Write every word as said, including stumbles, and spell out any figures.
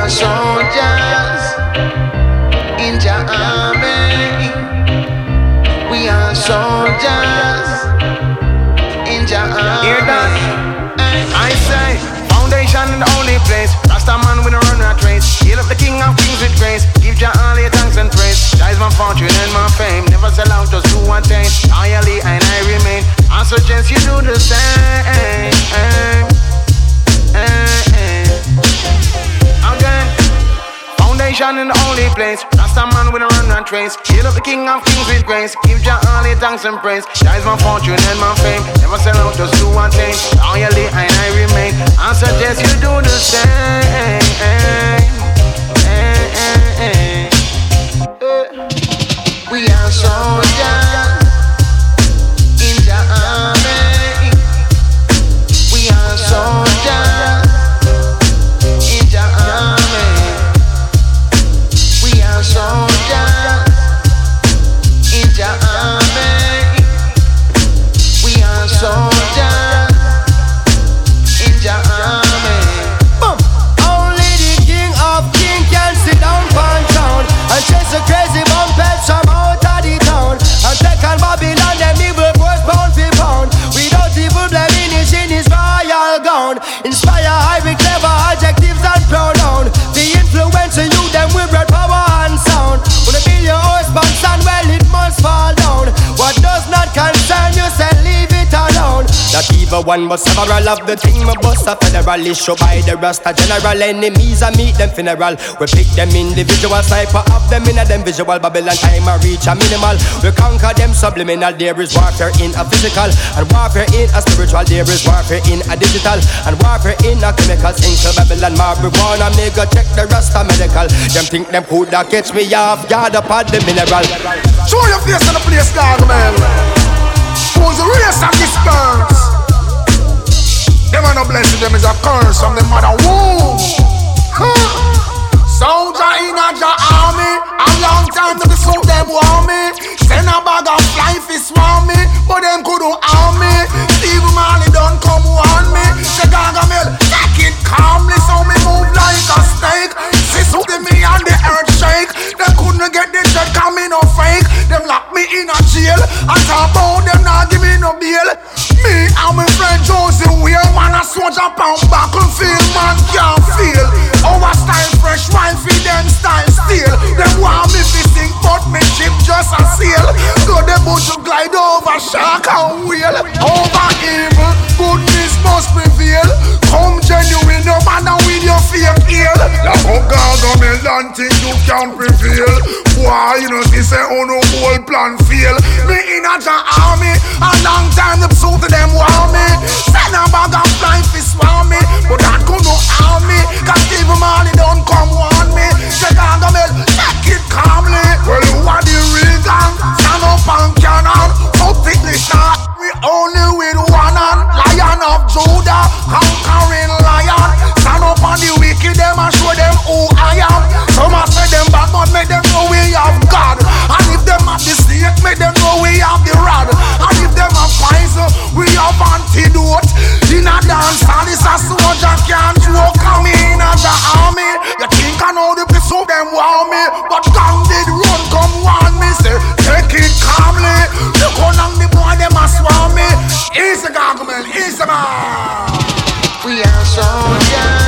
soldiers in Jah army. We are soldiers in Jah army. Hear that? I say, foundation in the only place. Rasta man with a run rat race. Heal up the king of kings with grace. Give Jah all your thanks and praise. Jah is my fortune and my fame. Never sell out, just do one thing. Loyally and I remain. I suggest you do the same. Again, foundation in the only place. Rasta man with a run and trace. Heal up the king of kings with grace. Give Jah all your thanks and praise. Jah is my fortune and my fame. Never sell out, just do one thing. Loyally and I remain. I suggest you do the same. We are soldiers in Jah army. We are soldiers in Jah army. We are soldiers in Jah army. We are soldiers in Jah army. Boom. Only the king of kings can sit down one town and chase a crazy bomb pets from out of the town and take on Babylon, them evil boys pound for pound. Without evil blemish in his royal gown. Inspire high with clever adjectives and pronoun. The influential you them with red power and sound. Wanna build your horse box and well it must fall down. What does not concern you say leave it alone. Not evil one but several of the team of bust a federal issue by the Rasta general. Enemies I meet them funeral. We pick them individual sniper of them in a them visual. Babylon time I reach a minimal. We conquer them subliminal. There is warfare in a physical and warfare in a spiritual. There is warfare in a digital and warfare in a chemical. Into Babylon marijuana me go check the Rasta medical. Them think them coulda catch me off guard upon the mineral. Show your face in the place, dog, man. Who's the race and disperse? Them are no blessing, them is a curse from the mother womb. Huh. Soldier in a Jah army. A long time to be so them want me. Send a bag of life is want me, but them couldn't harm me. Steve Marley don't come warn me. Say Gargamel, take it calmly, so me move like a snake. See something me and the earth shake. They couldn't get the check, cause me no fake. Them lock me in a jail. I talk about them not give me no bail. Me and my friend Josie Weir, man a soldier pound battlefield, man can't feel. Our style fresh, wine feed them style steel. Them want me to sing, but me ship just a sail. Go the boat to glide over shark and whale. Over evil, goodness must prevail. Come genuine, no matter with your fake heel. Like up Gargamel and think you can prevail. Why you know this say oh no whole plan fail. Me in a Jah army, a long time the pursuit of them want me. Send a bag of flying fish want me, but that could no harm me. Cause Steve Marley don't come warn me. Say Gargamel, take it calmly. Well you are the real gang, stand up and cannon. So thickly shot, we only with one hand. Lion of Judah, conquering lion. Stand up on the wicked, them and show them who I am. Some a say them bad, but make them know we have God. And if them have the snake, make them know we have the rod. And if them have poison, we have antidote. In a dance, and it's a soldier can't joke. Come in as the army. You think I know the piece of them want me, but gang did run, come warn me. Say, take it calmly. Look how long the boy them a swarm me. Easy Gargamel, easy man. We are soldiers.